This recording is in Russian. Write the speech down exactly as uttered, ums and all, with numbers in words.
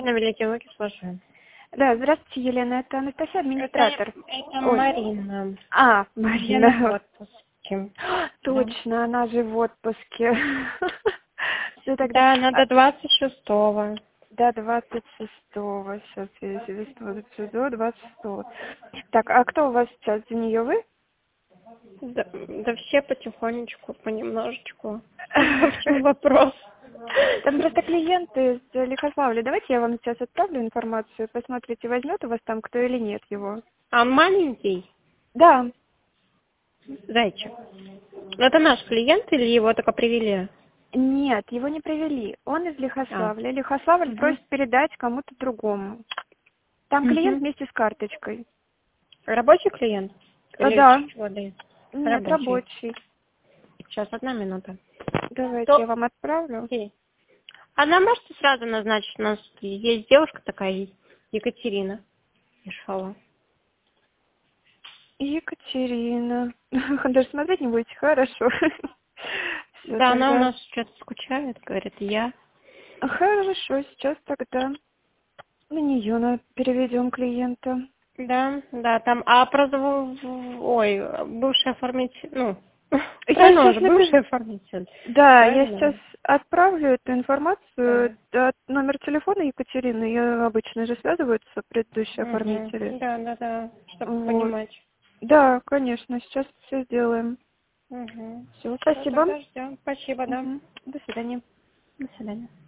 На Великие Луки слушаю. Да, здравствуйте, Елена. Это Анастасия, администратор. Это, это Ой. Марина. А, Марина в Марина. отпуске. Точно, она же в отпуске. Все тогда. Да, она до двадцать шестого. До двадцать шестого. Сейчас я себе до двадцать шестого. Так, а кто у вас сейчас? За нее вы? Да, да все потихонечку, понемножечку. В чем вопрос? Там просто клиенты из Лихославля. Давайте я вам сейчас отправлю информацию. Посмотрите, возьмет у вас там кто или нет его. А он маленький? Да. Зайчик. Ну, это наш клиент или его только привели? Нет, его не привели. Он из Лихославля. А. Лихославль Угу. просит передать кому-то другому. Там клиент Угу. вместе с карточкой. Рабочий клиент? А, Или да. чего дает? Нет, Рабочий. рабочий. Сейчас, одна минута. Давайте То... я вам отправлю. Окей. Она можете сразу назначить, у нас есть девушка такая, Екатерина Ишхова. Екатерина. Даже смотреть не будете, хорошо. Всё, Да, она у тогда... нас что-то скучает, говорит, я. Хорошо, сейчас тогда на нее переведем клиента. Да, да, там, а про, ой, бывший оформитель, ну, Я правильно, он сейчас же напишу. бывший оформитель. Да, я сейчас Правильно? отправлю эту информацию. Да. Да, номер телефона Екатерины, ее обычно же связываются предыдущие Угу. оформители. Да, да, да, чтобы Вот. понимать. Да, конечно, сейчас все сделаем. Угу. Все, Все, спасибо. тогда ждем. Спасибо, да. Мгм. До свидания. До свидания.